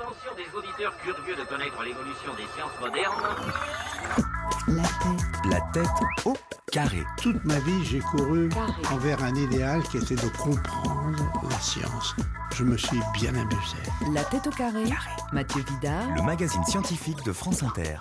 l'attention des auditeurs curieux de connaître l'évolution des sciences modernes. La tête au carré. Toute ma vie, j'ai couru Carré. envers un idéal qui était de comprendre la science. Je me suis bien amusé. La tête au carré. Mathieu Vidard. Le magazine scientifique de France Inter.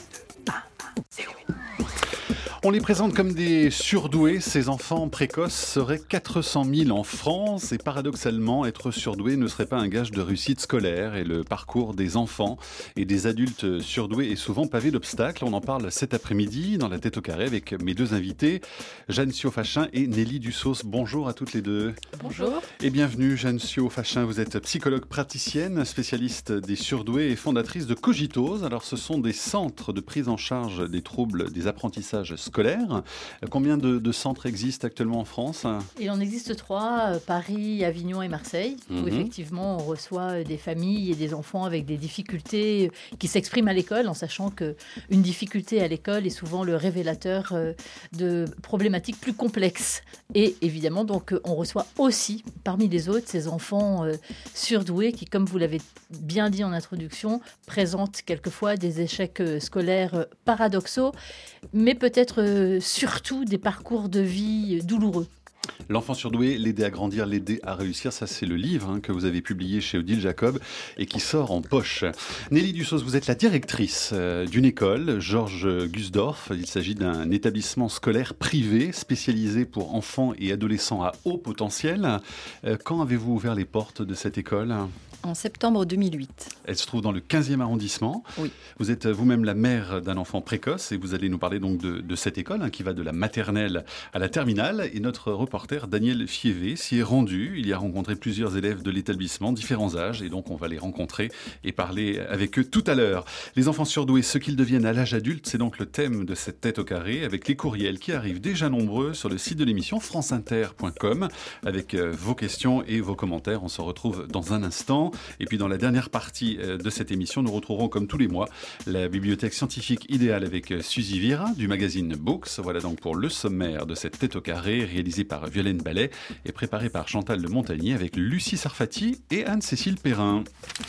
On les présente comme des surdoués. Ces enfants précoces seraient 400 000 en France et paradoxalement, être surdoué ne serait pas un gage de réussite scolaire. Et le parcours des enfants et des adultes surdoués est souvent pavé d'obstacles. On en parle cet après-midi dans La tête au carré avec mes deux invités, Jeanne Siaud-Fachin et Nelly Dussos. Bonjour à toutes les deux. Bonjour. Et bienvenue Jeanne Siaud-Fachin. Vous êtes psychologue praticienne, spécialiste des surdoués et fondatrice de Cogitose. Alors ce sont des centres de prise en charge des troubles des apprentissages scolaires. Combien de centres existent actuellement en France ? Il en existe 3, Paris, Avignon et Marseille, où effectivement on reçoit des familles et des enfants avec des difficultés qui s'expriment à l'école, en sachant qu'une difficulté à l'école est souvent le révélateur de problématiques plus complexes. Et évidemment, donc, on reçoit aussi, parmi les autres, ces enfants surdoués qui, comme vous l'avez bien dit en introduction, présentent quelquefois des échecs scolaires paradoxaux, mais peut-être surtout des parcours de vie douloureux. L'enfant surdoué, l'aider à grandir, l'aider à réussir, ça c'est le livre que vous avez publié chez Odile Jacob et qui sort en poche. Nelly Dussos, vous êtes la directrice d'une école, Georges Gusdorf. Il s'agit d'un établissement scolaire privé spécialisé pour enfants et adolescents à haut potentiel. Quand avez-vous ouvert les portes de cette école ? En septembre 2008. Elle se trouve dans le 15e arrondissement. Oui. Vous êtes vous-même la mère d'un enfant précoce et vous allez nous parler donc de cette école qui va de la maternelle à la terminale. Et notre reporter Daniel Fievé s'y est rendu. Il y a rencontré plusieurs élèves de l'établissement, différents âges, et donc on va les rencontrer et parler avec eux tout à l'heure. Les enfants surdoués, ce qu'ils deviennent à l'âge adulte, c'est donc le thème de cette tête au carré, avec les courriels qui arrivent déjà nombreux sur le site de l'émission franceinter.com avec vos questions et vos commentaires. On se retrouve dans un instant. Et puis dans la dernière partie de cette émission, nous retrouverons comme tous les mois la bibliothèque scientifique idéale avec Suzy Vira du magazine Books. Voilà donc pour le sommaire de cette tête au carré réalisée par Violaine Ballet et préparée par Chantal de Montagnier avec Lucie Sarfati et Anne-Cécile Perrin.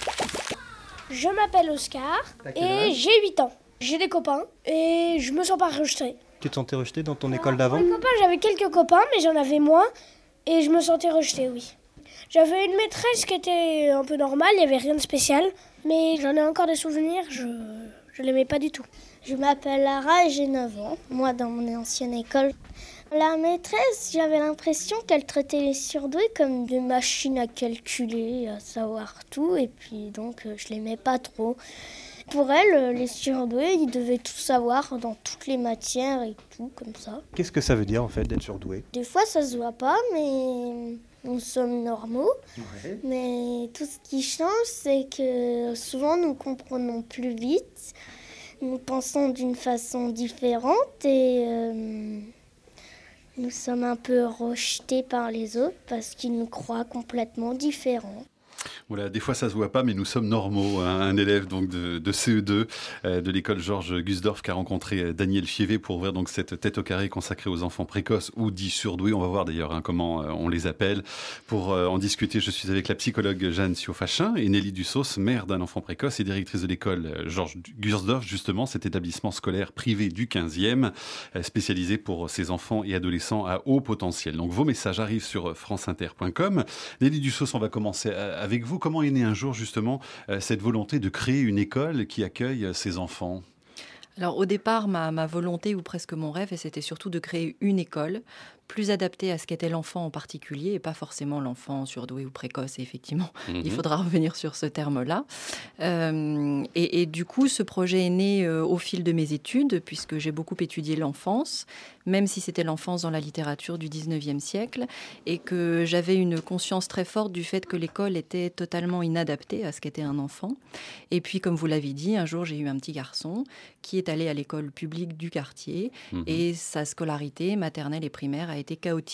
Je m'appelle Oscar et j'ai 8 ans. J'ai des copains et je me sens pas rejeté. Tu te sentais rejeté dans ton école d'avant ? Les copains, j'avais quelques copains mais j'en avais moins et je me sentais rejeté, oui. J'avais une maîtresse qui était un peu normale, il n'y avait rien de spécial, mais j'en ai encore des souvenirs, je l'aimais pas du tout. Je m'appelle Lara et j'ai 9 ans, moi dans mon ancienne école. La maîtresse, j'avais l'impression qu'elle traitait les surdoués comme des machines à calculer, à savoir tout, et puis donc je l'aimais pas trop. Pour elle, les surdoués, ils devaient tout savoir dans toutes les matières et tout, comme ça. Qu'est-ce que ça veut dire en fait d'être surdoué ? Des fois ça se voit pas, mais nous sommes normaux. Ouais. Mais tout ce qui change, c'est que souvent nous comprenons plus vite, nous pensons d'une façon différente et nous sommes un peu rejetés par les autres parce qu'ils nous croient complètement différents. Voilà, des fois ça se voit pas, mais nous sommes normaux. Un élève donc de CE2 de l'école Georges Gusdorf qui a rencontré Daniel Fievé pour ouvrir donc cette tête au carré consacrée aux enfants précoces ou dits surdoués. On va voir d'ailleurs comment on les appelle. Pour en discuter, je suis avec la psychologue Jeanne Siaud-Fachin et Nelly Dussos, mère d'un enfant précoce et directrice de l'école Georges Gusdorf, justement cet établissement scolaire privé du 15e, spécialisé pour ces enfants et adolescents à haut potentiel. Donc vos messages arrivent sur franceinter.com. Nelly Dussos, on va commencer avec vous. Comment est née un jour justement cette volonté de créer une école qui accueille ces enfants ? Alors au départ, ma volonté ou presque mon rêve, et c'était surtout de créer une école plus adapté à ce qu'était l'enfant en particulier et pas forcément l'enfant surdoué ou précoce. Et effectivement, il faudra revenir sur ce terme-là. Et du coup, ce projet est né au fil de mes études puisque j'ai beaucoup étudié l'enfance, même si c'était l'enfance dans la littérature du 19e siècle et que j'avais une conscience très forte du fait que l'école était totalement inadaptée à ce qu'était un enfant. Et puis, comme vous l'avez dit, un jour, j'ai eu un petit garçon qui est allé à l'école publique du quartier et sa scolarité maternelle et primaire a été chaotique.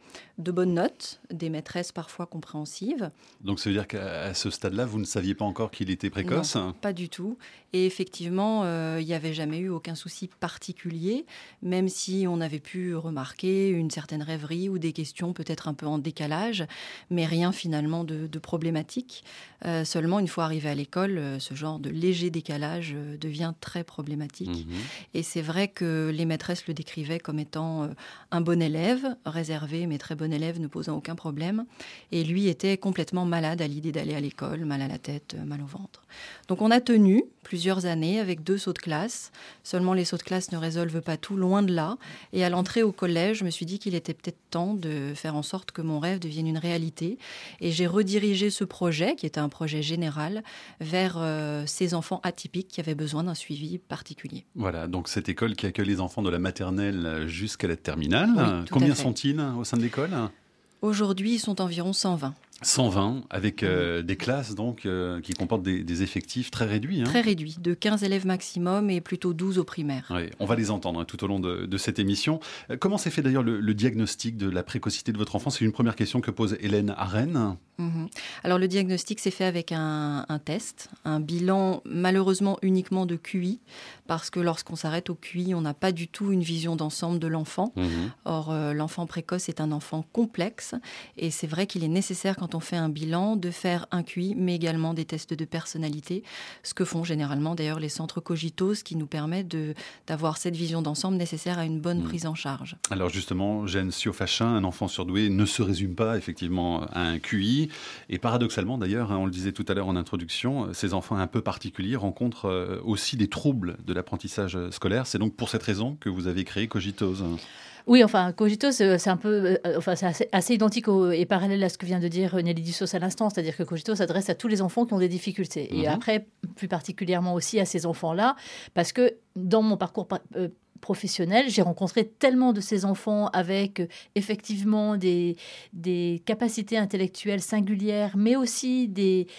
de bonnes notes, des maîtresses parfois compréhensives. Donc ça veut dire qu'à ce stade-là, vous ne saviez pas encore qu'il était précoce ? Non, pas du tout. Et effectivement, il n'y avait jamais eu aucun souci particulier, même si on avait pu remarquer une certaine rêverie ou des questions peut-être un peu en décalage, mais rien finalement de problématique. Seulement, une fois arrivé à l'école, ce genre de léger décalage devient très problématique. Et c'est vrai que les maîtresses le décrivaient comme étant un bon élève, réservé mais très bon élève, ne posant aucun problème. Et lui était complètement malade à l'idée d'aller à l'école, mal à la tête, mal au ventre. Donc on a tenu plusieurs années avec 2 sauts de classe. Seulement les sauts de classe ne résolvent pas tout, loin de là. Et à l'entrée au collège, je me suis dit qu'il était peut-être temps de faire en sorte que mon rêve devienne une réalité. Et j'ai redirigé ce projet, qui était un projet général, vers ces enfants atypiques qui avaient besoin d'un suivi particulier. Voilà, donc cette école qui accueille les enfants de la maternelle jusqu'à la terminale. Oui, combien sont-ils au sein de l'école ? Aujourd'hui, ils sont environ 120. 120, avec des classes donc, qui comportent des effectifs très réduits. Très réduits, de 15 élèves maximum et plutôt 12 au primaire. Oui, on va les entendre tout au long de cette émission. Comment s'est fait d'ailleurs le diagnostic de la précocité de votre enfant ? C'est une première question que pose Hélène Arène. Alors le diagnostic s'est fait avec un test, un bilan malheureusement uniquement de QI, parce que lorsqu'on s'arrête au QI, on n'a pas du tout une vision d'ensemble de l'enfant. Or, l'enfant précoce est un enfant complexe, et c'est vrai qu'il est nécessaire quand on fait un bilan de faire un QI, mais également des tests de personnalité, ce que font généralement d'ailleurs les centres Cogitos, qui nous permettent d'avoir cette vision d'ensemble nécessaire à une bonne prise en charge. Alors justement, Jeanne Siofachin, un enfant surdoué ne se résume pas effectivement à un QI. Et paradoxalement d'ailleurs, on le disait tout à l'heure en introduction, ces enfants un peu particuliers rencontrent aussi des troubles de l'apprentissage scolaire. C'est donc pour cette raison que vous avez créé Cogitos. Oui, enfin, Cogitos, c'est un peu, c'est assez identique et parallèle à ce que vient de dire Nelly Dussos à l'instant, c'est-à-dire que Cogitos s'adresse à tous les enfants qui ont des difficultés. Et après, plus particulièrement aussi à ces enfants-là, parce que dans mon parcours professionnel, j'ai rencontré tellement de ces enfants avec effectivement des capacités intellectuelles singulières, mais aussi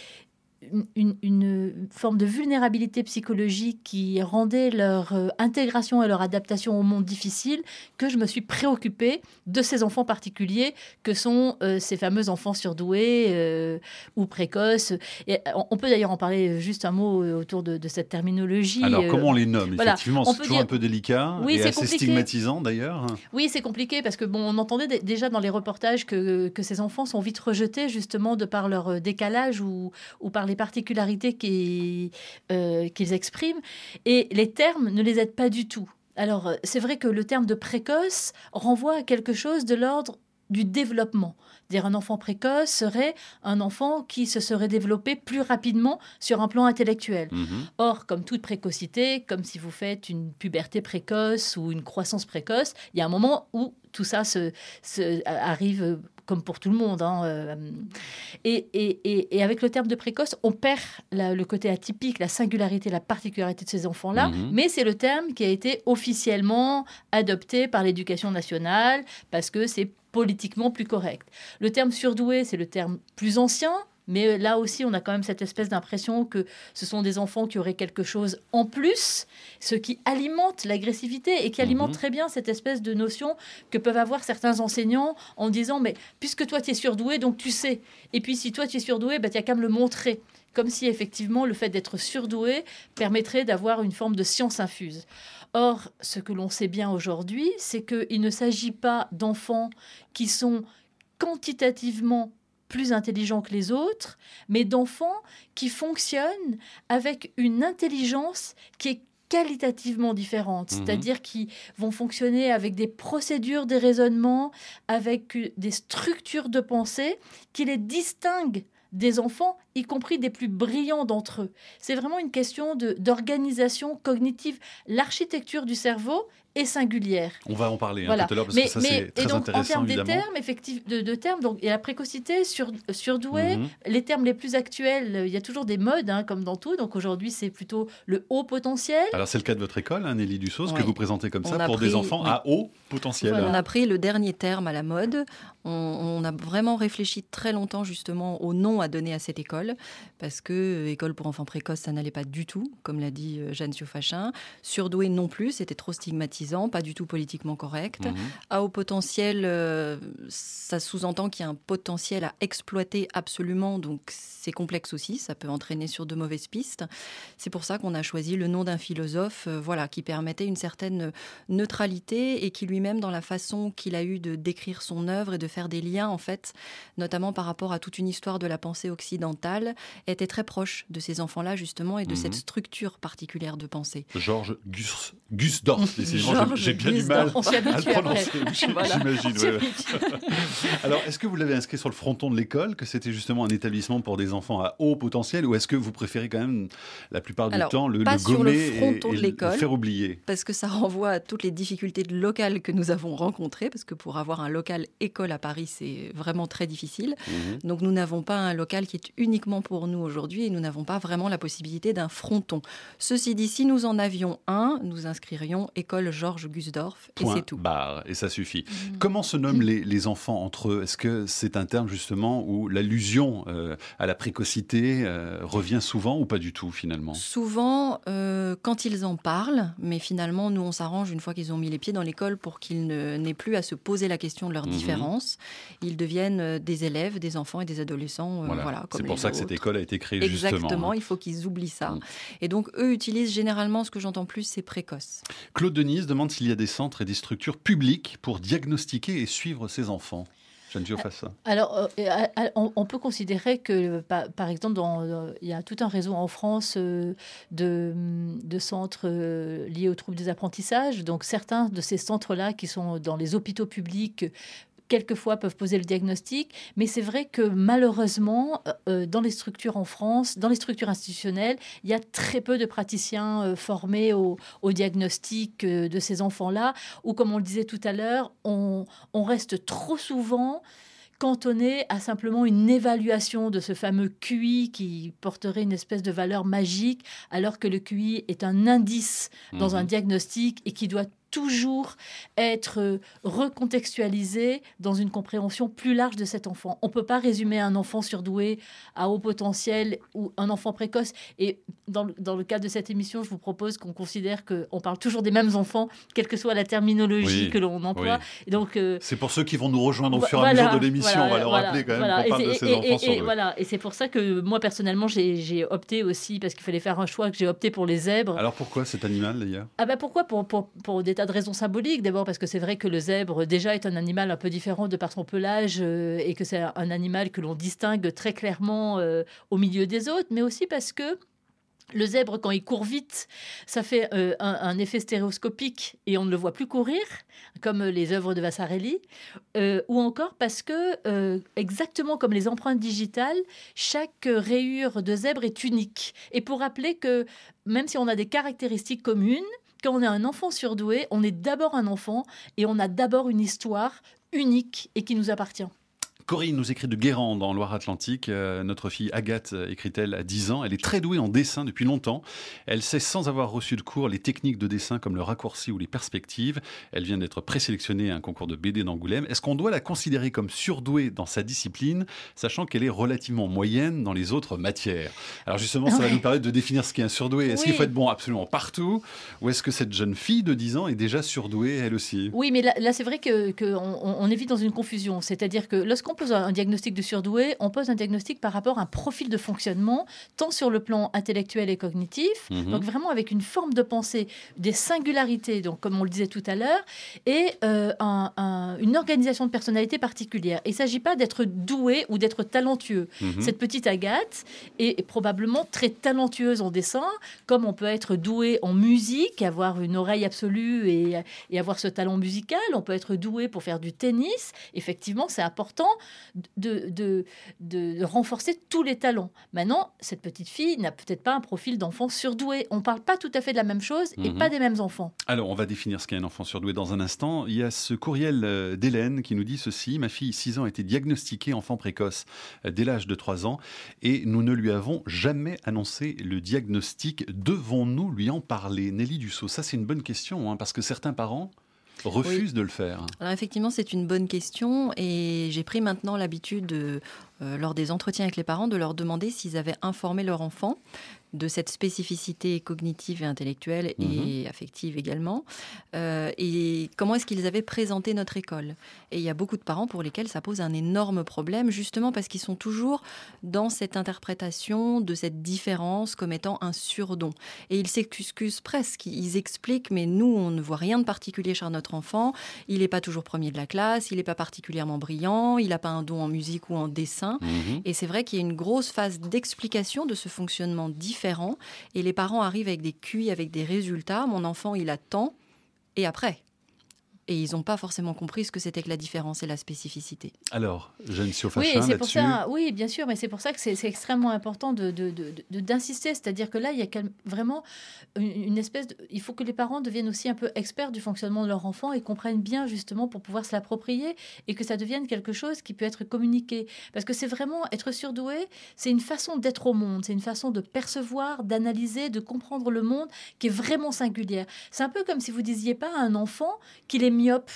une forme de vulnérabilité psychologique qui rendait leur intégration et leur adaptation au monde difficile, que je me suis préoccupée de ces enfants particuliers que sont ces fameux enfants surdoués ou précoces. Et on peut d'ailleurs en parler juste un mot autour de cette terminologie. Alors, comment on les nomme ? Voilà, effectivement, c'est toujours un peu délicat et assez compliqué. Stigmatisant d'ailleurs. Oui, c'est compliqué parce que on entendait déjà dans les reportages que ces enfants sont vite rejetés justement de par leur décalage ou par les particularités qu'ils expriment, et les termes ne les aident pas du tout. Alors, c'est vrai que le terme de précoce renvoie à quelque chose de l'ordre du développement. Dire un enfant précoce serait un enfant qui se serait développé plus rapidement sur un plan intellectuel. Or, comme toute précocité, comme si vous faites une puberté précoce ou une croissance précoce, il y a un moment où tout ça arrive comme pour tout le monde. Et avec le terme de précoce, on perd le côté atypique, la singularité, la particularité de ces enfants-là, mais c'est le terme qui a été officiellement adopté par l'éducation nationale parce que c'est politiquement plus correct. Le terme surdoué, c'est le terme plus ancien, mais là aussi, on a quand même cette espèce d'impression que ce sont des enfants qui auraient quelque chose en plus, ce qui alimente l'agressivité et qui alimente très bien cette espèce de notion que peuvent avoir certains enseignants en disant « mais puisque toi, tu es surdoué, donc tu sais. Et puis si toi, tu es surdoué, tu n'as qu'à me le montrer. » Comme si effectivement, le fait d'être surdoué permettrait d'avoir une forme de science infuse. Or, ce que l'on sait bien aujourd'hui, c'est qu'il ne s'agit pas d'enfants qui sont quantitativement plus intelligents que les autres, mais d'enfants qui fonctionnent avec une intelligence qui est qualitativement différente, c'est-à-dire qui vont fonctionner avec des procédures de raisonnement, avec des structures de pensée qui les distinguent des enfants, y compris des plus brillants d'entre eux. C'est vraiment une question d'organisation cognitive. L'architecture du cerveau est singulière. On va en parler tout à l'heure parce que ça c'est très intéressant. En termes évidemment. des termes, de termes, donc il y a la précocité, surdoué, les termes les plus actuels, il y a toujours des modes comme dans tout. Donc aujourd'hui c'est plutôt le haut potentiel. Alors c'est le cas de votre école, Nelly Dussos, que vous présentez comme ça pour des enfants à haut potentiel. Voilà. On a pris le dernier terme à la mode. On a vraiment réfléchi très longtemps justement au nom à donner à cette école, parce que école pour enfants précoces, ça n'allait pas du tout, comme l'a dit Jeanne Siofachin. Surdoué non plus, c'était trop stigmatisé. stigmatisant, pas du tout politiquement correct. À haut potentiel, ça sous-entend qu'il y a un potentiel à exploiter absolument, donc c'est complexe aussi, ça peut entraîner sur de mauvaises pistes. C'est pour ça qu'on a choisi le nom d'un philosophe qui permettait une certaine neutralité et qui lui-même, dans la façon qu'il a eu de décrire son œuvre et de faire des liens, en fait, notamment par rapport à toute une histoire de la pensée occidentale, était très proche de ces enfants-là, justement, et de cette structure particulière de pensée. Georges Gusdorf, décidément, j'ai bien du mal à le prononcer, j'imagine. Ouais. Alors, est-ce que vous l'avez inscrit sur le fronton de l'école, que c'était justement un établissement pour des enfants à haut potentiel, ou est-ce que vous préférez quand même, la plupart du temps, le gommer et le faire oublier? Parce que ça renvoie à toutes les difficultés locales que nous avons rencontrées, parce que pour avoir un local école à Paris, c'est vraiment très difficile. Donc nous n'avons pas un local qui est uniquement pour nous aujourd'hui et nous n'avons pas vraiment la possibilité d'un fronton. Ceci dit, si nous en avions un, nous inscririons école Georges Gusdorf et c'est tout. Barre, et ça suffit. Comment se nomment les enfants entre eux? Est-ce que c'est un terme justement où l'allusion à la précocité revient souvent ou pas du tout finalement? Souvent, quand ils en parlent, mais finalement nous on s'arrange une fois qu'ils ont mis les pieds dans l'école pour qu'ils n'aient plus à se poser la question de leur différence. Ils deviennent des élèves, des enfants et des adolescents. C'est pour ça que cette école a été créée justement. Exactement, il faut qu'ils oublient ça. Et donc eux utilisent généralement, ce que j'entends plus, c'est précoce. Claude Denise demande s'il y a des centres et des structures publiques pour diagnostiquer et suivre ces enfants. Geneviève Fassa. Alors, on peut considérer que, par exemple, il y a tout un réseau en France de centres liés aux troubles des apprentissages. Donc, certains de ces centres-là qui sont dans les hôpitaux publics quelquefois peuvent poser le diagnostic, mais c'est vrai que malheureusement, dans les structures en France, dans les structures institutionnelles, il y a très peu de praticiens formés au diagnostic de ces enfants-là, ou comme on le disait tout à l'heure, on reste trop souvent cantonné à simplement une évaluation de ce fameux QI qui porterait une espèce de valeur magique, alors que le QI est un indice dans un diagnostic et qui doit toujours être recontextualisé dans une compréhension plus large de cet enfant. On ne peut pas résumer un enfant surdoué à haut potentiel ou un enfant précoce. Et dans le cadre de cette émission, je vous propose qu'on considère qu'on parle toujours des mêmes enfants, quelle que soit la terminologie que l'on emploie. Et donc, c'est pour ceux qui vont nous rejoindre au fur et à mesure de l'émission. On va leur rappeler quand même qu'on parle de ces enfants surdoués. Et c'est pour ça que moi, personnellement, j'ai opté aussi, parce qu'il fallait faire un choix, que j'ai opté pour les zèbres. Alors pourquoi cet animal, d'ailleurs? Pourquoi pour des tas de raisons symboliques. D'abord parce que c'est vrai que le zèbre déjà est un animal un peu différent de par son pelage et que c'est un animal que l'on distingue très clairement au milieu des autres, mais aussi parce que le zèbre, quand il court vite, ça fait un effet stéréoscopique et on ne le voit plus courir, comme les œuvres de Vasarely, ou encore parce que, exactement comme les empreintes digitales, chaque rayure de zèbre est unique. Et pour rappeler que même si on a des caractéristiques communes, quand on est un enfant surdoué, on est d'abord un enfant et on a d'abord une histoire unique et qui nous appartient. Corinne nous écrit de Guérande, en Loire-Atlantique. Notre fille Agathe, écrit-elle, à 10 ans. Elle est très douée en dessin depuis longtemps. Elle sait, sans avoir reçu de cours, les techniques de dessin comme le raccourci ou les perspectives. Elle vient d'être présélectionnée à un concours de BD d'Angoulême. Est-ce qu'on doit la considérer comme surdouée dans sa discipline, sachant qu'elle est relativement moyenne dans les autres matières? Alors justement, ça va nous permettre de définir ce qu'est un surdoué. Est-ce qu'il faut être bon absolument partout? Ou est-ce que cette jeune fille de 10 ans est déjà surdouée, elle aussi? Oui, mais là c'est vrai qu'on est vite dans une confusion. C'est-à-dire que lorsqu'on pose un diagnostic de surdoué, on pose un diagnostic par rapport à un profil de fonctionnement, tant sur le plan intellectuel et cognitif, donc vraiment avec une forme de pensée, des singularités, donc comme on le disait tout à l'heure, et une organisation de personnalité particulière. Il ne s'agit pas d'être doué ou d'être talentueux. Cette petite Agathe est probablement très talentueuse en dessin, comme on peut être doué en musique, avoir une oreille absolue et avoir ce talent musical. On peut être doué pour faire du tennis. Effectivement, c'est important de renforcer tous les talents. Maintenant, cette petite fille n'a peut-être pas un profil d'enfant surdoué. On ne parle pas tout à fait de la même chose et pas des mêmes enfants. Alors, on va définir ce qu'est un enfant surdoué dans un instant. Il y a ce courriel d'Hélène qui nous dit ceci. Ma fille, 6 ans, a été diagnostiquée enfant précoce dès l'âge de 3 ans et nous ne lui avons jamais annoncé le diagnostic. Devons-nous lui en parler? Nelly Dussault, ça c'est une bonne question, parce que certains parents refusent de le faire. Alors effectivement, c'est une bonne question et j'ai pris maintenant l'habitude lors des entretiens avec les parents, de leur demander s'ils avaient informé leur enfant de cette spécificité cognitive et intellectuelle et affective également, et comment est-ce qu'ils avaient présenté notre école. Et il y a beaucoup de parents pour lesquels ça pose un énorme problème, justement parce qu'ils sont toujours dans cette interprétation de cette différence comme étant un surdon. Et ils s'excusent presque, ils expliquent, mais nous, on ne voit rien de particulier chez notre enfant, il n'est pas toujours premier de la classe, il n'est pas particulièrement brillant, il n'a pas un don en musique ou en dessin. Et c'est vrai qu'il y a une grosse phase d'explication de ce fonctionnement différent, et les parents arrivent avec des QI, avec des résultats. Mon enfant, il attend, et après. Et ils n'ont pas forcément compris ce que c'était que la différence et la spécificité. Alors, Jeanne Siofachin, là-dessus... Oui, bien sûr, mais c'est pour ça que c'est extrêmement important d'insister. C'est-à-dire que là, il y a vraiment une espèce de... Il faut que les parents deviennent aussi un peu experts du fonctionnement de leur enfant et comprennent bien, justement, pour pouvoir se l'approprier et que ça devienne quelque chose qui peut être communiqué. Parce que c'est vraiment... Être surdoué, c'est une façon d'être au monde, c'est une façon de percevoir, d'analyser, de comprendre le monde qui est vraiment singulière. C'est un peu comme si vous disiez pas à un enfant qu'il est myope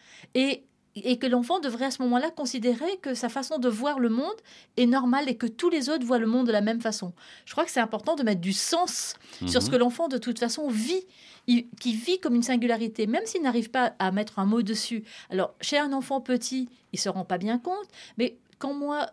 et que l'enfant devrait à ce moment-là considérer que sa façon de voir le monde est normale et que tous les autres voient le monde de la même façon. Je crois que c'est important de mettre du sens sur ce que l'enfant de toute façon vit, qui vit comme une singularité, même s'il n'arrive pas à mettre un mot dessus. Alors, chez un enfant petit, il ne se rend pas bien compte, mais quand moi...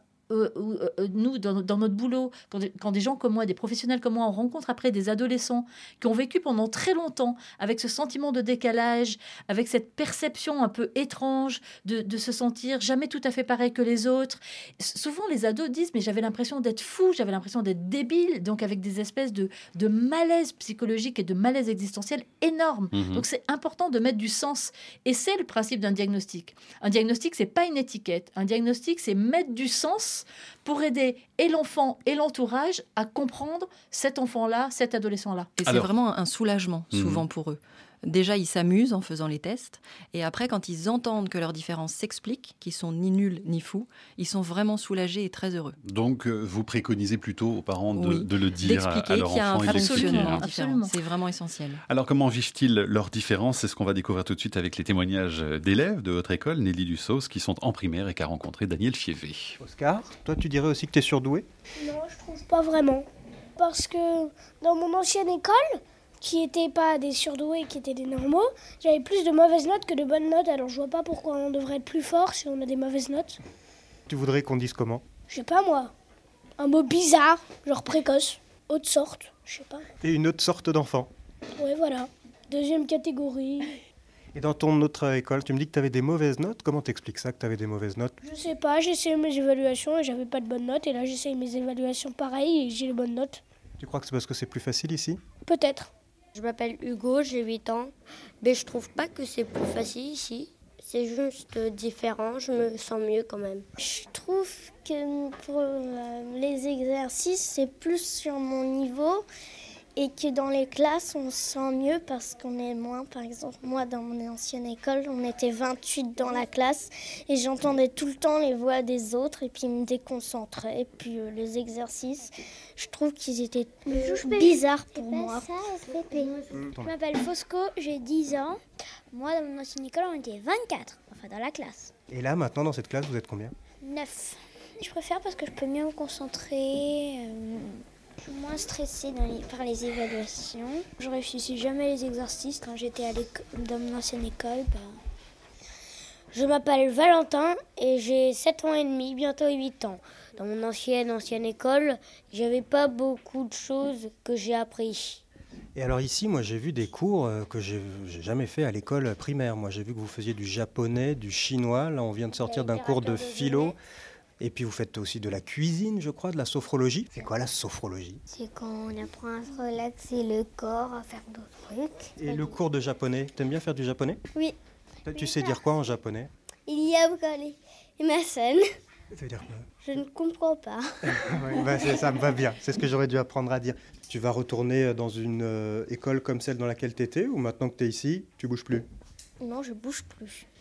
nous, dans notre boulot, quand des gens comme moi, des professionnels comme moi, on rencontre après des adolescents qui ont vécu pendant très longtemps avec ce sentiment de décalage, avec cette perception un peu étrange de se sentir jamais tout à fait pareil que les autres. Souvent, les ados disent « mais j'avais l'impression d'être fou, j'avais l'impression d'être débile », donc avec des espèces de malaise psychologique et de malaise existentiel énormes. Donc, c'est important de mettre du sens. Et c'est le principe d'un diagnostic. Un diagnostic, c'est pas une étiquette. Un diagnostic, c'est mettre du sens pour aider et l'enfant et l'entourage à comprendre cet enfant-là, cet adolescent-là. Et c'est vraiment un soulagement, souvent pour eux. Déjà, ils s'amusent en faisant les tests. Et après, quand ils entendent que leurs différences s'expliquent, qu'ils sont ni nuls ni fous, ils sont vraiment soulagés et très heureux. Donc, vous préconisez plutôt aux parents de le dire à leur qu'il y a enfant un et d'expliquer. Absolument. C'est vraiment essentiel. Alors, comment vivent-ils leurs différences ? C'est ce qu'on va découvrir tout de suite avec les témoignages d'élèves de votre école, Nelly Dussos, qui sont en primaire et qu'a rencontré Daniel Fievé. Oscar, toi, tu dirais aussi que tu es surdoué ? Non, je trouve pas vraiment. Parce que dans mon ancienne école, qui n'étaient pas des surdoués, qui étaient des normaux, j'avais plus de mauvaises notes que de bonnes notes. Alors je vois pas pourquoi on devrait être plus fort si on a des mauvaises notes. Tu voudrais qu'on dise comment ? Je sais pas moi. Un mot bizarre, genre précoce, autre sorte, je sais pas. Et une autre sorte d'enfant. Ouais, voilà. Deuxième catégorie. Et dans ton autre école, tu me dis que tu avais des mauvaises notes. Comment t'expliques ça, que tu avais des mauvaises notes ? Je sais pas, j'ai essayé mes évaluations et j'avais pas de bonnes notes. Et là, j'essaye mes évaluations pareil et j'ai les bonnes notes. Tu crois que c'est parce que c'est plus facile ici ? Peut-être. Je m'appelle Hugo, j'ai 8 ans. Mais je trouve pas que c'est plus facile ici. C'est juste différent, je me sens mieux quand même. Je trouve que pour les exercices, c'est plus sur mon niveau. Et que dans les classes, on se sent mieux parce qu'on est moins. Par exemple, moi, dans mon ancienne école, on était 28 dans la classe et j'entendais tout le temps les voix des autres et puis ils me déconcentraient. Et puis les exercices, je trouve qu'ils étaient bizarres pour moi. Je m'appelle Fosco, j'ai 10 ans. Moi, dans mon ancienne école, on était 24, enfin dans la classe. Et là, maintenant, dans cette classe, vous êtes combien ? 9. Je préfère parce que je peux mieux me concentrer. Je suis moins stressée par les évaluations. Je réfléchis jamais les exercices quand j'étais dans mon ancienne école. Je m'appelle Valentin et j'ai 7 ans et demi, bientôt 8 ans. Dans mon ancienne école, j'avais pas beaucoup de choses que j'ai appris. Et alors ici, moi j'ai vu des cours que j'ai jamais fait à l'école primaire. Moi j'ai vu que vous faisiez du japonais, du chinois. Là on vient de sortir d'un cours de philo. Et puis vous faites aussi de la cuisine, je crois, de la sophrologie. C'est quoi la sophrologie ? C'est quand on apprend à se relaxer le corps, à faire d'autres trucs. Et le cours de japonais, t'aimes bien faire du japonais ? Oui. Tu sais dire quoi en japonais ? Il y a Imasen. Ça veut dire quoi ? Je ne comprends pas. Oui, ça me va bien, c'est ce que j'aurais dû apprendre à dire. Tu vas retourner dans une école comme celle dans laquelle tu étais, ou maintenant que tu es ici, tu bouges plus ? Non, je bouge plus.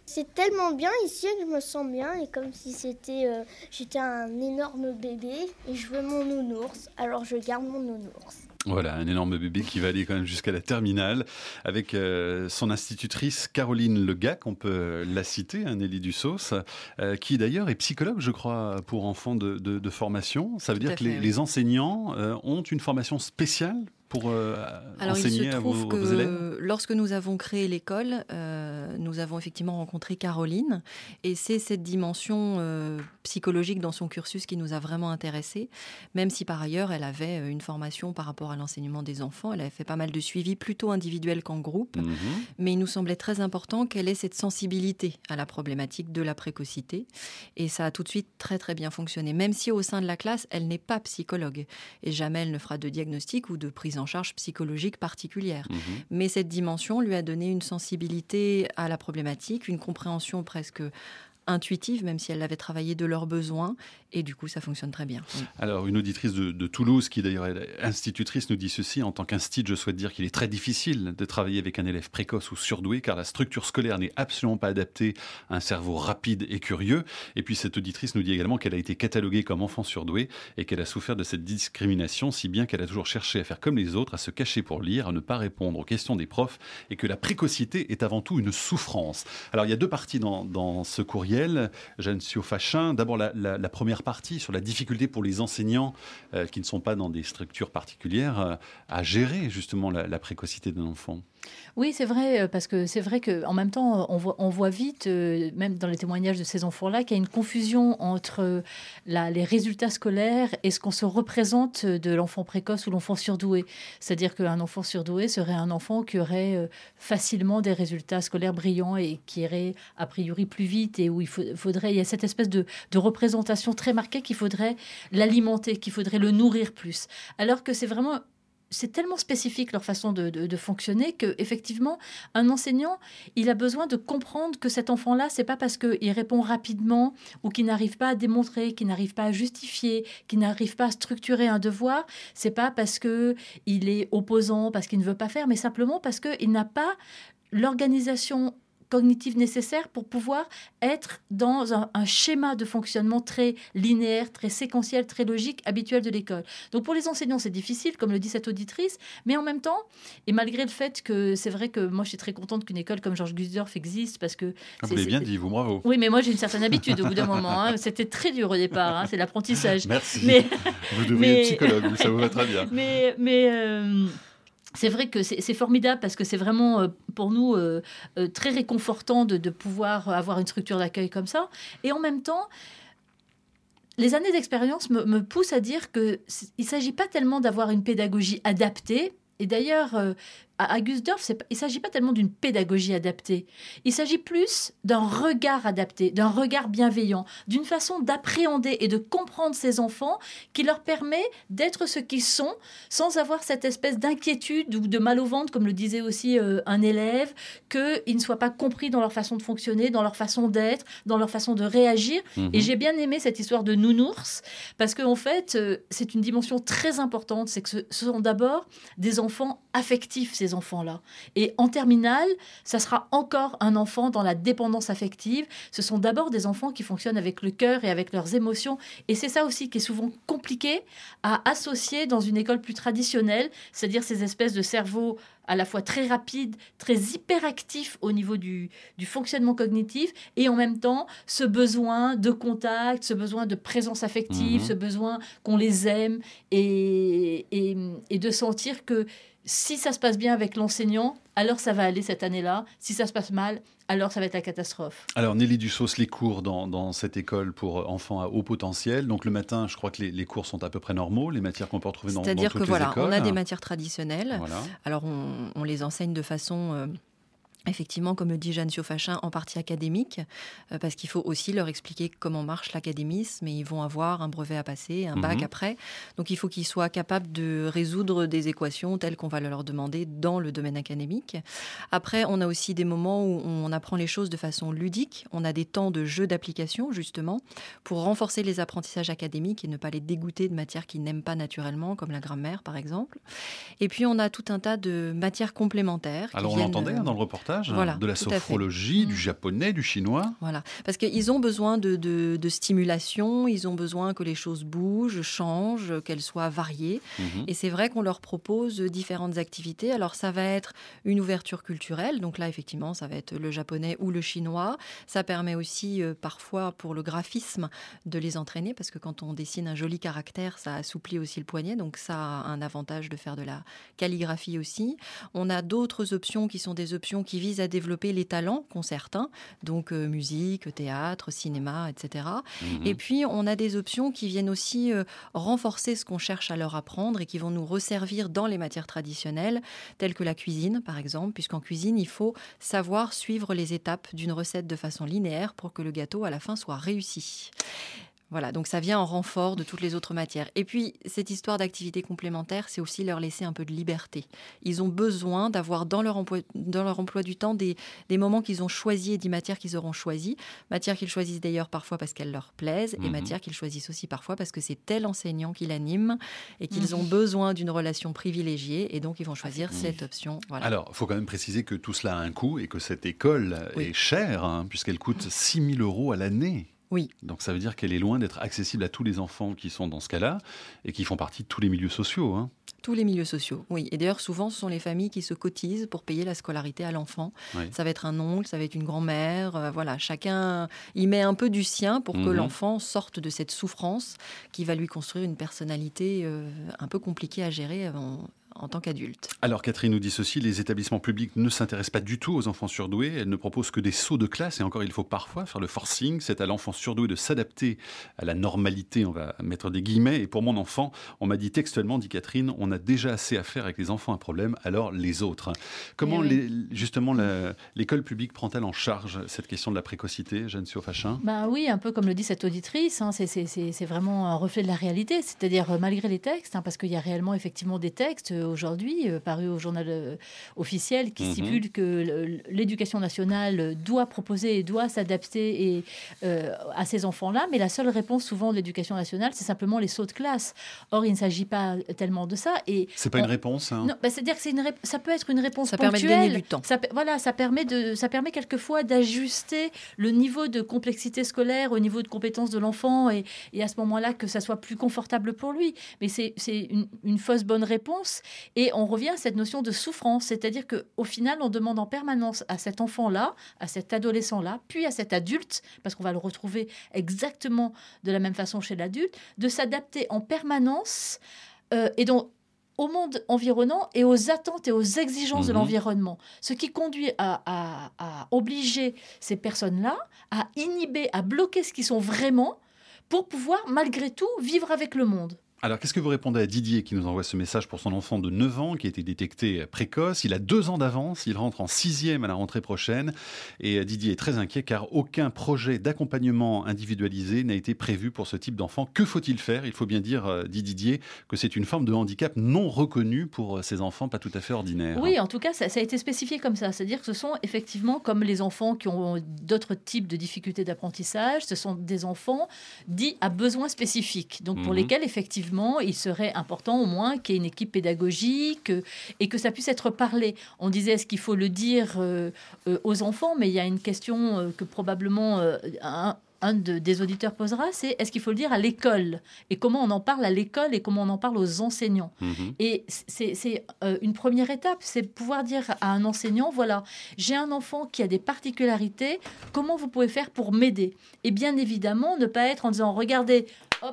C'est tellement bien ici que je me sens bien et comme si j'étais un énorme bébé et je veux mon nounours, alors je garde mon nounours. Voilà, un énorme bébé qui va aller quand même jusqu'à la terminale avec son institutrice Caroline Legac, on peut la citer, Nelly Dussos, qui d'ailleurs est psychologue, je crois, pour enfants de formation. Ça veut dire que les enseignants ont une formation spéciale pour enseigner à vos élèves ? Lorsque nous avons créé l'école, nous avons effectivement rencontré Caroline et c'est cette dimension psychologique dans son cursus qui nous a vraiment intéressés, même si par ailleurs elle avait une formation par rapport à l'enseignement des enfants. Elle avait fait pas mal de suivi, plutôt individuel qu'en groupe, mais il nous semblait très important qu'elle ait cette sensibilité à la problématique de la précocité et ça a tout de suite très très bien fonctionné, même si au sein de la classe, elle n'est pas psychologue et jamais elle ne fera de diagnostic ou de prise en charge psychologique particulière. Mais cette dimension lui a donné une sensibilité à la problématique, une compréhension presque intuitive, même si elle l'avait travaillé de leurs besoins, et du coup, ça fonctionne très bien. Oui. Alors, une auditrice de Toulouse, qui d'ailleurs est institutrice, nous dit ceci: en tant qu'instit, je souhaite dire qu'il est très difficile de travailler avec un élève précoce ou surdoué, car la structure scolaire n'est absolument pas adaptée à un cerveau rapide et curieux. Et puis, cette auditrice nous dit également qu'elle a été cataloguée comme enfant surdoué et qu'elle a souffert de cette discrimination, si bien qu'elle a toujours cherché à faire comme les autres, à se cacher pour lire, à ne pas répondre aux questions des profs, et que la précocité est avant tout une souffrance. Alors, il y a deux parties dans ce courriel. Jeanne Siofachin, d'abord la première partie sur la difficulté pour les enseignants qui ne sont pas dans des structures particulières à gérer justement la précocité d'un enfant. Oui, c'est vrai, parce que c'est vrai qu'en même temps, on voit vite, même dans les témoignages de ces enfants-là, qu'il y a une confusion entre les résultats scolaires et ce qu'on se représente de l'enfant précoce ou l'enfant surdoué. C'est-à-dire qu'un enfant surdoué serait un enfant qui aurait facilement des résultats scolaires brillants et qui irait a priori plus vite et où il y a cette espèce de représentation très marquée qu'il faudrait l'alimenter, qu'il faudrait le nourrir plus. Alors que c'est tellement spécifique leur façon de fonctionner qu'effectivement, un enseignant, il a besoin de comprendre que cet enfant-là, c'est pas parce qu'il répond rapidement ou qu'il n'arrive pas à démontrer, qu'il n'arrive pas à justifier, qu'il n'arrive pas à structurer un devoir, c'est pas parce qu'il est opposant, parce qu'il ne veut pas faire, mais simplement parce qu'il n'a pas l'organisation cognitive nécessaire pour pouvoir être dans un schéma de fonctionnement très linéaire, très séquentiel, très logique, habituel de l'école. Donc pour les enseignants, c'est difficile, comme le dit cette auditrice, mais en même temps, et malgré le fait que c'est vrai que moi je suis très contente qu'une école comme Georges Gusdorf existe, parce que... Vous l'avez bien dit, vous, bravo. Oui, mais moi j'ai une certaine habitude au bout d'un moment. Hein. C'était très dur au départ, c'est l'apprentissage. Merci. Vous devriez être psychologue, ça vous va très bien. C'est vrai que c'est formidable parce que c'est vraiment pour nous très réconfortant de pouvoir avoir une structure d'accueil comme ça. Et en même temps, les années d'expérience me poussent à dire qu'il ne s'agit pas tellement d'avoir une pédagogie adaptée. Et d'ailleurs, à Gusdorf, il ne s'agit pas tellement d'une pédagogie adaptée. Il s'agit plus d'un regard adapté, d'un regard bienveillant, d'une façon d'appréhender et de comprendre ces enfants qui leur permet d'être ce qu'ils sont sans avoir cette espèce d'inquiétude ou de mal au ventre, comme le disait aussi un élève, qu'ils ne soient pas compris dans leur façon de fonctionner, dans leur façon d'être, dans leur façon de réagir. Et j'ai bien aimé cette histoire de nounours parce qu'en fait, c'est une dimension très importante. C'est que ce sont d'abord des enfants affectifs, ces enfants-là. Et en terminale, ça sera encore un enfant dans la dépendance affective. Ce sont d'abord des enfants qui fonctionnent avec le cœur et avec leurs émotions. Et c'est ça aussi qui est souvent compliqué à associer dans une école plus traditionnelle, c'est-à-dire ces espèces de cerveaux à la fois très rapides, très hyperactifs au niveau du fonctionnement cognitif, et en même temps, ce besoin de contact, ce besoin de présence affective, ce besoin qu'on les aime, et de sentir que si ça se passe bien avec l'enseignant, alors ça va aller cette année-là. Si ça se passe mal, alors ça va être la catastrophe. Alors Nelly Dussos, les cours dans cette école pour enfants à haut potentiel. Donc le matin, je crois que les cours sont à peu près normaux, les matières qu'on peut retrouver dans toutes les écoles. C'est-à-dire que on a des matières traditionnelles. Voilà. Alors on les enseigne de façon... Effectivement, comme le dit Jeanne Siofachin, en partie académique, parce qu'il faut aussi leur expliquer comment marche l'académisme, mais ils vont avoir un brevet à passer, un bac après. Donc il faut qu'ils soient capables de résoudre des équations telles qu'on va leur demander dans le domaine académique. Après, on a aussi des moments où on apprend les choses de façon ludique. On a des temps de jeu d'application, justement, pour renforcer les apprentissages académiques et ne pas les dégoûter de matières qu'ils n'aiment pas naturellement, comme la grammaire, par exemple. Et puis, on a tout un tas de matières complémentaires. Alors, on l'entendait dans le reportage. davantage, Voilà, de la tout à fait. sophrologie, du japonais, du chinois. Voilà, parce qu'ils ont besoin de stimulation, ils ont besoin que les choses bougent, changent, qu'elles soient variées. Et c'est vrai qu'on leur propose différentes activités. Alors ça va être une ouverture culturelle, donc là effectivement ça va être le japonais ou le chinois. Ça permet aussi parfois pour le graphisme de les entraîner, parce que quand on dessine un joli caractère, ça assouplit aussi le poignet, donc ça a un avantage de faire de la calligraphie aussi. On a d'autres options qui sont des options qui visent à développer les talents qu'ont certains, donc musique, théâtre, cinéma, etc. Et puis on a des options qui viennent aussi renforcer ce qu'on cherche à leur apprendre et qui vont nous resservir dans les matières traditionnelles, telles que la cuisine par exemple, puisqu'en cuisine il faut savoir suivre les étapes d'une recette de façon linéaire pour que le gâteau à la fin soit réussi. Voilà, donc ça vient en renfort de toutes les autres matières. Et puis, cette histoire d'activité complémentaire, c'est aussi leur laisser un peu de liberté. Ils ont besoin d'avoir dans leur emploi du temps des moments qu'ils ont choisis et des matières qu'ils auront choisies. Matières qu'ils choisissent d'ailleurs parfois parce qu'elles leur plaisent et matières qu'ils choisissent aussi parfois parce que c'est tel enseignant qui l'anime et qu'ils ont besoin d'une relation privilégiée et donc ils vont choisir cette option. Voilà. Alors, il faut quand même préciser que tout cela a un coût et que cette école est chère, puisqu'elle coûte 6 000 € à l'année. Oui. Donc ça veut dire qu'elle est loin d'être accessible à tous les enfants qui sont dans ce cas-là et qui font partie de tous les milieux sociaux. Tous les milieux sociaux, oui. Et d'ailleurs, souvent, ce sont les familles qui se cotisent pour payer la scolarité à l'enfant. Oui. Ça va être un oncle, ça va être une grand-mère. Voilà, chacun y met un peu du sien pour que l'enfant sorte de cette souffrance qui va lui construire une personnalité un peu compliquée à gérer en tant qu'adulte. Alors Catherine nous dit ceci, les établissements publics ne s'intéressent pas du tout aux enfants surdoués, elles ne proposent que des sauts de classe et encore il faut parfois faire le forcing, c'est à l'enfant surdoué de s'adapter à la normalité, on va mettre des guillemets, et pour mon enfant, on m'a dit textuellement, dit Catherine, on a déjà assez à faire avec les enfants à problème, alors les autres. Comment justement l'école publique prend-elle en charge cette question de la précocité, Jeanne Siofachin ? Oui, un peu comme le dit cette auditrice, c'est vraiment un reflet de la réalité, c'est-à-dire malgré les textes, parce qu'il y a réellement effectivement des textes aujourd'hui, paru au journal officiel, qui stipule que l'éducation nationale doit proposer et doit s'adapter à ces enfants-là, mais la seule réponse souvent de l'éducation nationale, c'est simplement les sauts de classe. Or, il ne s'agit pas tellement de ça. C'est pas une réponse Non, c'est-à-dire que ça peut être une réponse ça ponctuelle. Ça permet de gagner du temps. Ça permet quelquefois d'ajuster le niveau de complexité scolaire au niveau de compétences de l'enfant et à ce moment-là que ça soit plus confortable pour lui. Mais c'est une fausse bonne réponse. Et on revient à cette notion de souffrance, c'est-à-dire qu'au final, on demande en permanence à cet enfant-là, à cet adolescent-là, puis à cet adulte, parce qu'on va le retrouver exactement de la même façon chez l'adulte, de s'adapter en permanence et donc au monde environnant et aux attentes et aux exigences de l'environnement. Ce qui conduit à obliger ces personnes-là à inhiber, à bloquer ce qu'ils sont vraiment pour pouvoir, malgré tout, vivre avec le monde. Alors, qu'est-ce que vous répondez à Didier qui nous envoie ce message pour son enfant de 9 ans qui a été détecté précoce? Il a 2 ans d'avance, il rentre en 6e à la rentrée prochaine. Et Didier est très inquiet car aucun projet d'accompagnement individualisé n'a été prévu pour ce type d'enfant. Que faut-il faire? Il faut bien dire, dit Didier, que c'est une forme de handicap non reconnue pour ces enfants pas tout à fait ordinaires. Oui, en tout cas, ça a été spécifié comme ça. C'est-à-dire que ce sont effectivement comme les enfants qui ont d'autres types de difficultés d'apprentissage. Ce sont des enfants dits à besoins spécifiques, donc pour lesquels, effectivement, il serait important au moins qu'il y ait une équipe pédagogique et que ça puisse être parlé. On disait, est-ce qu'il faut le dire aux enfants? Mais il y a une question que probablement un des auditeurs posera, c'est est-ce qu'il faut le dire à l'école? Et comment on en parle à l'école et comment on en parle aux enseignants? Et c'est une première étape, c'est pouvoir dire à un enseignant, voilà, j'ai un enfant qui a des particularités, comment vous pouvez faire pour m'aider? Et bien évidemment, ne pas être en disant, regardez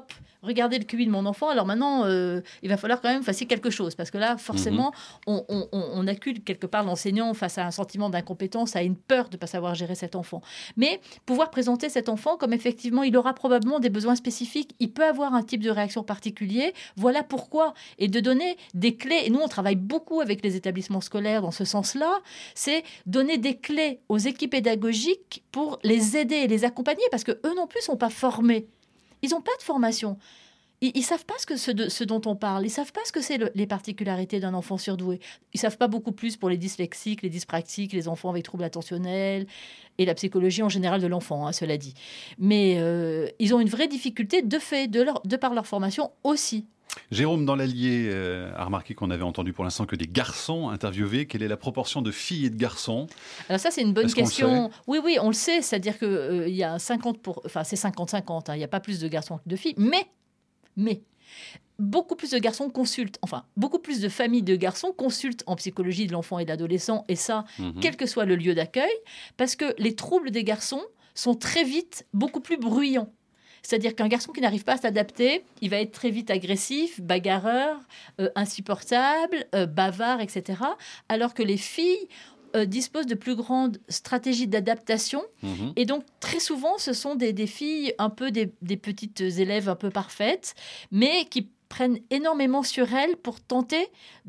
le QI de mon enfant, alors maintenant, il va falloir quand même faire quelque chose. Parce que là, forcément, on accule quelque part l'enseignant face à un sentiment d'incompétence, à une peur de ne pas savoir gérer cet enfant. Mais pouvoir présenter cet enfant comme effectivement, il aura probablement des besoins spécifiques, il peut avoir un type de réaction particulier, voilà pourquoi. Et de donner des clés, et nous, on travaille beaucoup avec les établissements scolaires dans ce sens-là, c'est donner des clés aux équipes pédagogiques pour les aider et les accompagner, parce qu'eux non plus ne sont pas formés. Ils n'ont pas de formation. Ils ne savent pas ce dont on parle. Ils ne savent pas ce que c'est les particularités d'un enfant surdoué. Ils ne savent pas beaucoup plus pour les dyslexiques, les dyspraxiques, les enfants avec troubles attentionnels et la psychologie en général de l'enfant, cela dit. Mais ils ont une vraie difficulté de fait, de par leur formation aussi. Jérôme, dans l'Allier, a remarqué qu'on avait entendu pour l'instant que des garçons interviewés. Quelle est la proportion de filles et de garçons ? Alors ça, c'est une bonne question. Oui, on le sait. C'est-à-dire qu'il y a 50%, enfin c'est 50-50. Il n'y a pas plus de garçons que de filles. Mais beaucoup plus de garçons consultent, enfin beaucoup plus de familles de garçons consultent en psychologie de l'enfant et de l'adolescent. Et ça, quel que soit le lieu d'accueil, parce que les troubles des garçons sont très vite beaucoup plus bruyants. C'est-à-dire qu'un garçon qui n'arrive pas à s'adapter, il va être très vite agressif, bagarreur, insupportable, bavard, etc. Alors que les filles disposent de plus grandes stratégies d'adaptation. Et donc, très souvent, ce sont des filles un peu des petites élèves un peu parfaites, mais qui prennent énormément sur elles pour tenter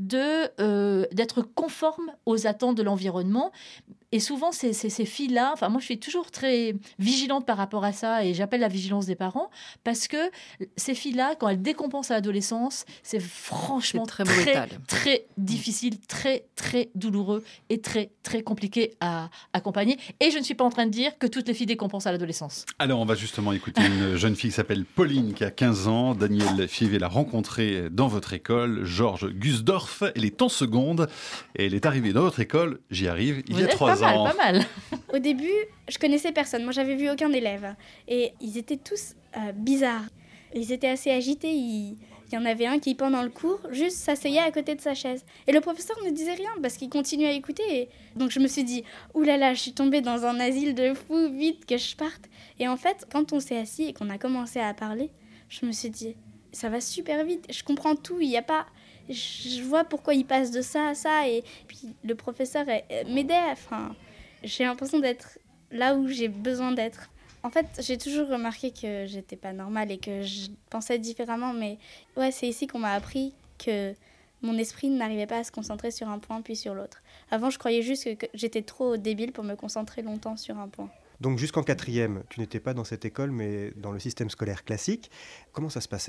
d'être conformes aux attentes de l'environnement. Et souvent, ces filles-là, enfin, moi, je suis toujours très vigilante par rapport à ça et j'appelle la vigilance des parents parce que ces filles-là, quand elles décompensent à l'adolescence, c'est franchement très brutal, très difficile, très, très douloureux et très, très compliqué à accompagner. Et je ne suis pas en train de dire que toutes les filles décompensent à l'adolescence. Alors, on va justement écouter une jeune fille qui s'appelle Pauline, qui a 15 ans. Daniel Fievé l'a rencontrée dans votre école, Georges Gusdorf. Elle est en seconde et elle est arrivée dans votre école, j'y arrive, il y a 3 ans. Pas mal. Au début, je connaissais personne. Moi, j'avais vu aucun élève. Et ils étaient tous bizarres. Ils étaient assez agités. Il y en avait un qui, pendant le cours, juste s'asseyait à côté de sa chaise. Et le professeur ne disait rien parce qu'il continuait à écouter. Et donc, je me suis dit, oulala, je suis tombée dans un asile de fous, vite que je parte. Et en fait, quand on s'est assis et qu'on a commencé à parler, je me suis dit, ça va super vite. Je comprends tout. Il n'y a pas... Je vois pourquoi il passe de ça à ça. Et puis, le professeur m'aidait. Enfin, j'ai l'impression d'être là où j'ai besoin d'être. En fait, j'ai toujours remarqué que j'étais pas normale et que je pensais différemment. Mais ouais, c'est ici qu'on m'a appris que mon esprit n'arrivait pas à se concentrer sur un point puis sur l'autre. Avant, je croyais juste que j'étais trop débile pour me concentrer longtemps sur un point. Donc jusqu'en 4e, tu n'étais pas dans cette école, mais dans le système scolaire classique. Comment ça se passait ?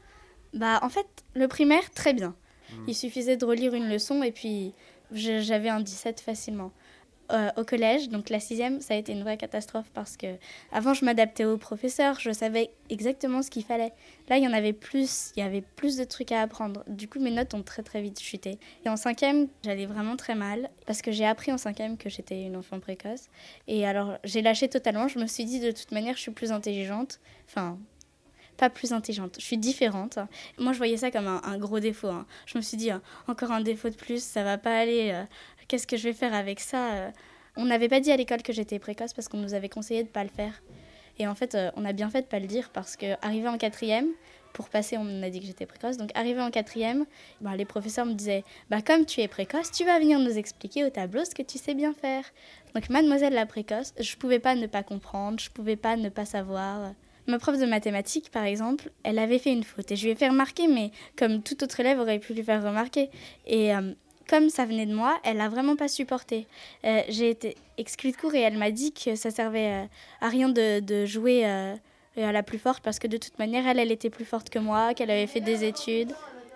En fait, le primaire, très bien. Il suffisait de relire une leçon et puis j'avais un 17 facilement. Au collège, donc la 6e, ça a été une vraie catastrophe parce que avant je m'adaptais aux professeurs, je savais exactement ce qu'il fallait. Là, il y avait plus de trucs à apprendre. Du coup, mes notes ont très très vite chuté. Et en 5e, j'allais vraiment très mal parce que j'ai appris en 5e que j'étais une enfant précoce. Et alors, j'ai lâché totalement. Je me suis dit, de toute manière, je suis plus intelligente. Enfin... pas plus intelligente, je suis différente. Moi, je voyais ça comme un gros défaut. Je me suis dit, encore un défaut de plus, ça va pas aller, qu'est-ce que je vais faire avec ça ? On n'avait pas dit à l'école que j'étais précoce parce qu'on nous avait conseillé de pas le faire. Et en fait, on a bien fait de pas le dire parce qu'arrivé en 4e, pour passer, on m'a dit que j'étais précoce. Donc, arrivé en 4e, les professeurs me disaient, comme tu es précoce, tu vas venir nous expliquer au tableau ce que tu sais bien faire. Donc, mademoiselle la précoce, je pouvais pas ne pas comprendre, je pouvais pas ne pas savoir... Ma prof de mathématiques, par exemple, elle avait fait une faute et je lui ai fait remarquer, mais comme tout autre élève aurait pu lui faire remarquer. Et comme ça venait de moi, elle n'a vraiment pas supporté. J'ai été exclue de cours et elle m'a dit que ça servait à rien de jouer à la plus forte parce que de toute manière, elle était plus forte que moi, qu'elle avait fait des études.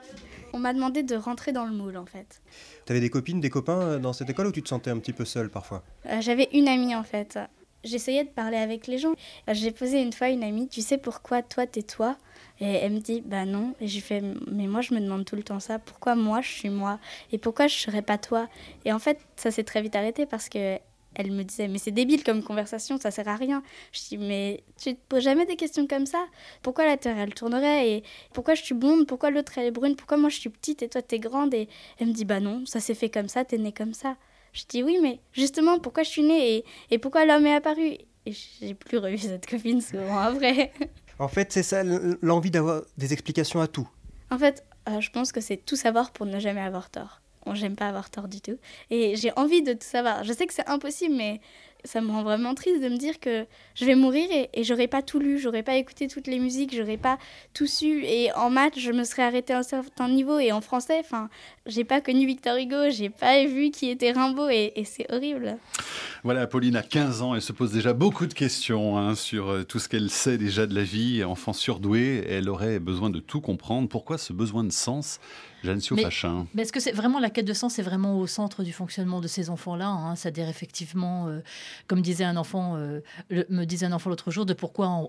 On m'a demandé de rentrer dans le moule, en fait. Tu avais des copines, des copains dans cette école ou tu te sentais un petit peu seule parfois ? J'avais une amie, en fait. J'essayais de parler avec les gens. J'ai posé une fois une amie, tu sais pourquoi toi t'es toi ? Et elle me dit, non. Et j'ai fait, mais moi je me demande tout le temps ça. Pourquoi moi je suis moi ? Et pourquoi je serais pas toi ? Et en fait, ça s'est très vite arrêté parce que elle me disait, mais c'est débile comme conversation, ça sert à rien. Je dis, mais tu te poses jamais des questions comme ça ? Pourquoi la Terre elle tournerait ? Et pourquoi je suis blonde ? Pourquoi l'autre elle est brune ? Pourquoi moi je suis petite et toi t'es grande ? Et elle me dit, non, ça s'est fait comme ça, t'es née comme ça. Je dis oui, mais justement, pourquoi je suis née et pourquoi l'homme est apparu ? Et j'ai plus revu cette copine souvent après. En fait, c'est ça, l'envie d'avoir des explications à tout. En fait, je pense que c'est tout savoir pour ne jamais avoir tort. J'aime pas avoir tort du tout. Et j'ai envie de tout savoir. Je sais que c'est impossible, mais ça me rend vraiment triste de me dire que je vais mourir et j'aurais pas tout lu, j'aurais pas écouté toutes les musiques, j'aurais pas tout su. Et en maths, je me serais arrêtée à un certain niveau. Et en français, j'ai pas connu Victor Hugo, j'ai pas vu qui était Rimbaud et c'est horrible. Voilà, Pauline a 15 ans, elle se pose déjà beaucoup de questions sur tout ce qu'elle sait déjà de la vie. Enfant surdouée, elle aurait besoin de tout comprendre. Pourquoi ce besoin de sens ? Jeanne Siofachin. Mais est-ce que c'est vraiment la quête de sens, c'est vraiment au centre du fonctionnement de ces enfants-là, c'est-à-dire effectivement, comme disait un enfant, me disait un enfant l'autre jour, de pourquoi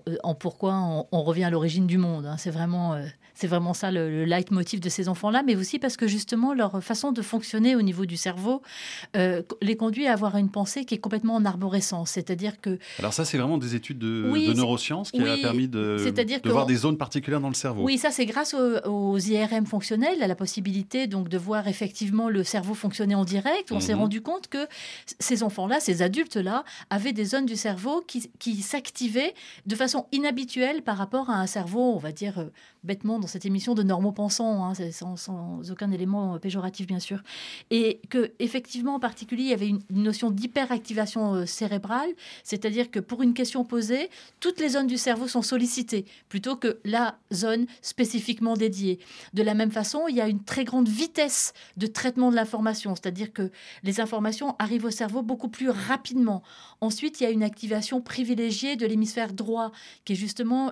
on revient à l'origine du monde. C'est vraiment ça le leitmotiv de ces enfants-là, mais aussi parce que justement leur façon de fonctionner au niveau du cerveau les conduit à avoir une pensée qui est complètement en arborescence, c'est-à-dire que... Alors ça, c'est vraiment des études de neurosciences qui a permis de voir des zones particulières dans le cerveau. Oui, ça c'est grâce aux IRM fonctionnels, à la possibilité donc de voir effectivement le cerveau fonctionner en direct. On s'est rendu compte que ces enfants-là, ces adultes-là, avaient des zones du cerveau qui s'activaient de façon inhabituelle par rapport à un cerveau, on va dire bêtement dans cette émission, de normaux-pensants, sans aucun élément péjoratif bien sûr. Et que effectivement en particulier, il y avait une notion d'hyperactivation cérébrale, c'est-à-dire que pour une question posée, toutes les zones du cerveau sont sollicitées plutôt que la zone spécifiquement dédiée. De la même façon, il y a une très grande vitesse de traitement de l'information, c'est-à-dire que les informations arrivent au cerveau beaucoup plus rapidement. Ensuite, il y a une activation privilégiée de l'hémisphère droit, qui est justement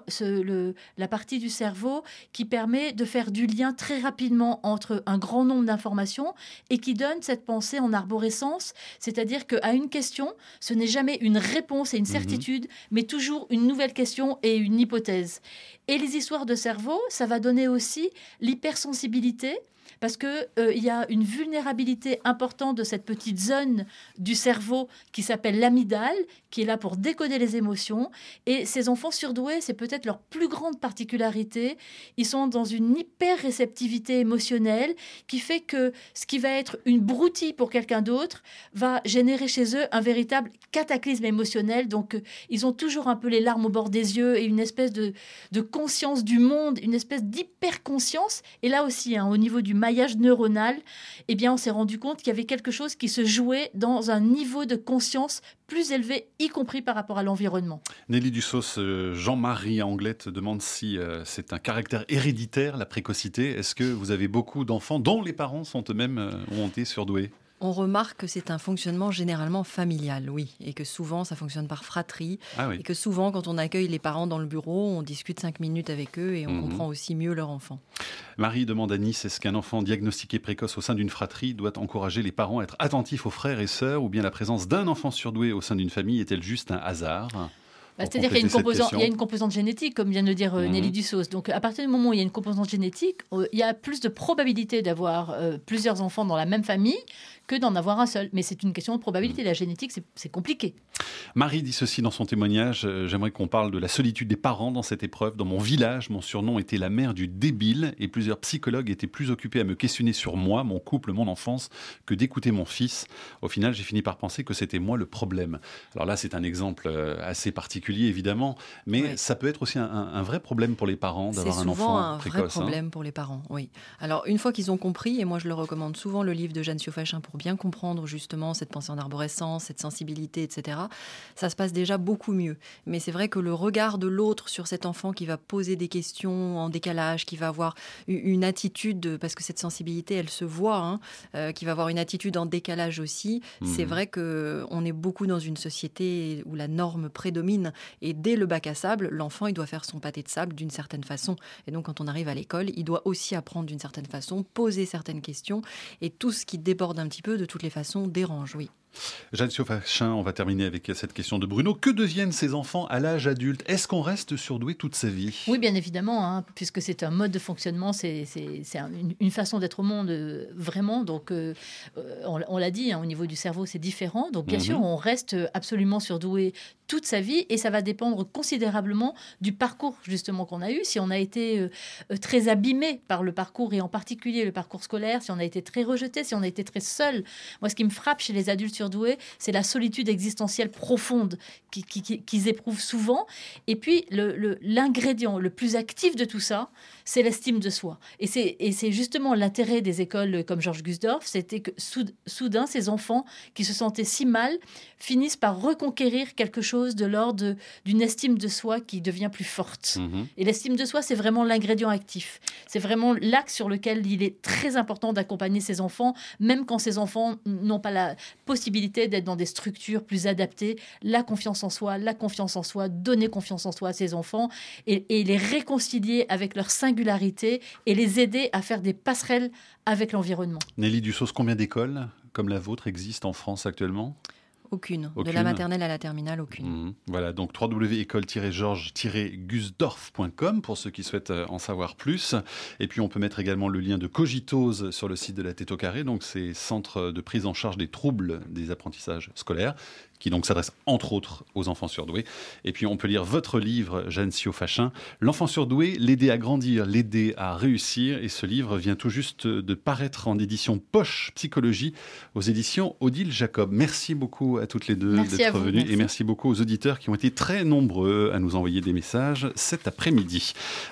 la partie du cerveau qui permet de faire du lien très rapidement entre un grand nombre d'informations et qui donne cette pensée en arborescence, c'est-à-dire qu'à une question, ce n'est jamais une réponse et une certitude, mais toujours une nouvelle question et une hypothèse. Et les histoires de cerveau, ça va donner aussi l'hypersensibilité, parce qu'il y a une vulnérabilité importante de cette petite zone du cerveau qui s'appelle l'amygdale, qui est là pour décoder les émotions. Et ces enfants surdoués, c'est peut-être leur plus grande particularité. Ils sont dans une hyper-réceptivité émotionnelle qui fait que ce qui va être une broutille pour quelqu'un d'autre va générer chez eux un véritable cataclysme émotionnel. Donc, ils ont toujours un peu les larmes au bord des yeux et une espèce de conscience du monde, une espèce d'hyper-conscience. Et là aussi, au niveau du maillage neuronal, on s'est rendu compte qu'il y avait quelque chose qui se jouait dans un niveau de conscience plus élevé, y compris par rapport à l'environnement. Nelly Dussos, Jean-Marie Anglette demande si c'est un caractère héréditaire, la précocité. Est-ce que vous avez beaucoup d'enfants dont les parents sont eux-mêmes ont été surdoués ? On remarque que c'est un fonctionnement généralement familial, oui, et que souvent ça fonctionne par fratrie, et que souvent quand on accueille les parents dans le bureau, on discute 5 minutes avec eux et on comprend aussi mieux leur enfant. Marie demande à Nice, est-ce qu'un enfant diagnostiqué précoce au sein d'une fratrie doit encourager les parents à être attentifs aux frères et sœurs, ou bien la présence d'un enfant surdoué au sein d'une famille est-elle juste un hasard ? C'est-à-dire qu'il y a une composante génétique, comme vient de le dire Nelly Dussos. Donc, à partir du moment où il y a une composante génétique, il y a plus de probabilité d'avoir plusieurs enfants dans la même famille que d'en avoir un seul. Mais c'est une question de probabilité. La génétique, c'est compliqué. Marie dit ceci dans son témoignage. J'aimerais qu'on parle de la solitude des parents dans cette épreuve. Dans mon village, mon surnom était la mère du débile et plusieurs psychologues étaient plus occupés à me questionner sur moi, mon couple, mon enfance, que d'écouter mon fils. Au final, j'ai fini par penser que c'était moi le problème. Alors là, c'est un exemple assez particulier, évidemment, mais ça peut être aussi un vrai problème pour les parents d'avoir un enfant précoce. C'est souvent un vrai problème pour les parents, oui. Alors, une fois qu'ils ont compris, et moi je le recommande souvent, le livre de Jeanne Siofachin, pour bien comprendre justement cette pensée en arborescence, cette sensibilité, etc., ça se passe déjà beaucoup mieux. Mais c'est vrai que le regard de l'autre sur cet enfant qui va poser des questions en décalage, qui va avoir une attitude, parce que cette sensibilité, elle se voit, qui va avoir une attitude en décalage aussi, c'est vrai qu'on est beaucoup dans une société où la norme prédomine. Et dès le bac à sable, l'enfant, il doit faire son pâté de sable d'une certaine façon. Et donc, quand on arrive à l'école, il doit aussi apprendre d'une certaine façon, poser certaines questions. Et tout ce qui déborde un petit peu, de toutes les façons, dérange, oui. Jeanne Siofachin, on va terminer avec cette question de Bruno. Que deviennent ces enfants à l'âge adulte ? Est-ce qu'on reste surdoué toute sa vie ? Oui, bien évidemment, puisque c'est un mode de fonctionnement, c'est une façon d'être au monde, vraiment. Donc, on l'a dit, au niveau du cerveau, c'est différent. Donc, bien sûr, on reste absolument surdoué toute sa vie et ça va dépendre considérablement du parcours, justement, qu'on a eu. Si on a été très abîmé par le parcours et en particulier le parcours scolaire, si on a été très rejeté, si on a été très seul. Moi, ce qui me frappe chez les adultes surdoués, surdoués, c'est la solitude existentielle profonde qu'ils éprouvent souvent. Et puis, l'ingrédient le plus actif de tout ça, c'est l'estime de soi. Et c'est justement l'intérêt des écoles comme Georges Gusdorf, c'était que soudain, ces enfants qui se sentaient si mal finissent par reconquérir quelque chose de l'ordre d'une estime de soi qui devient plus forte. Et l'estime de soi, c'est vraiment l'ingrédient actif. C'est vraiment l'axe sur lequel il est très important d'accompagner ces enfants, même quand ces enfants n'ont pas la possibilité d'être dans des structures plus adaptées. La confiance en soi, donner confiance en soi à ces enfants et les réconcilier avec leur singularité et les aider à faire des passerelles avec l'environnement. Nelly Dussos, combien d'écoles comme la vôtre existent en France actuellement ? Aucune. De la maternelle à la terminale, aucune. Voilà, donc www.école-georges-gusdorf.com pour ceux qui souhaitent en savoir plus. Et puis on peut mettre également le lien de Cogitose sur le site de la Tête au Carré, donc c'est Centre de prise en charge des troubles des apprentissages scolaires, qui donc s'adresse entre autres aux enfants surdoués. Et puis on peut lire votre livre, Jeanne Siot-Fachin, L'enfant surdoué, l'aider à grandir, l'aider à réussir. Et ce livre vient tout juste de paraître en édition Poche Psychologie aux éditions Odile Jacob. Merci beaucoup à toutes les deux d'être venues. Et merci beaucoup aux auditeurs qui ont été très nombreux à nous envoyer des messages cet après-midi.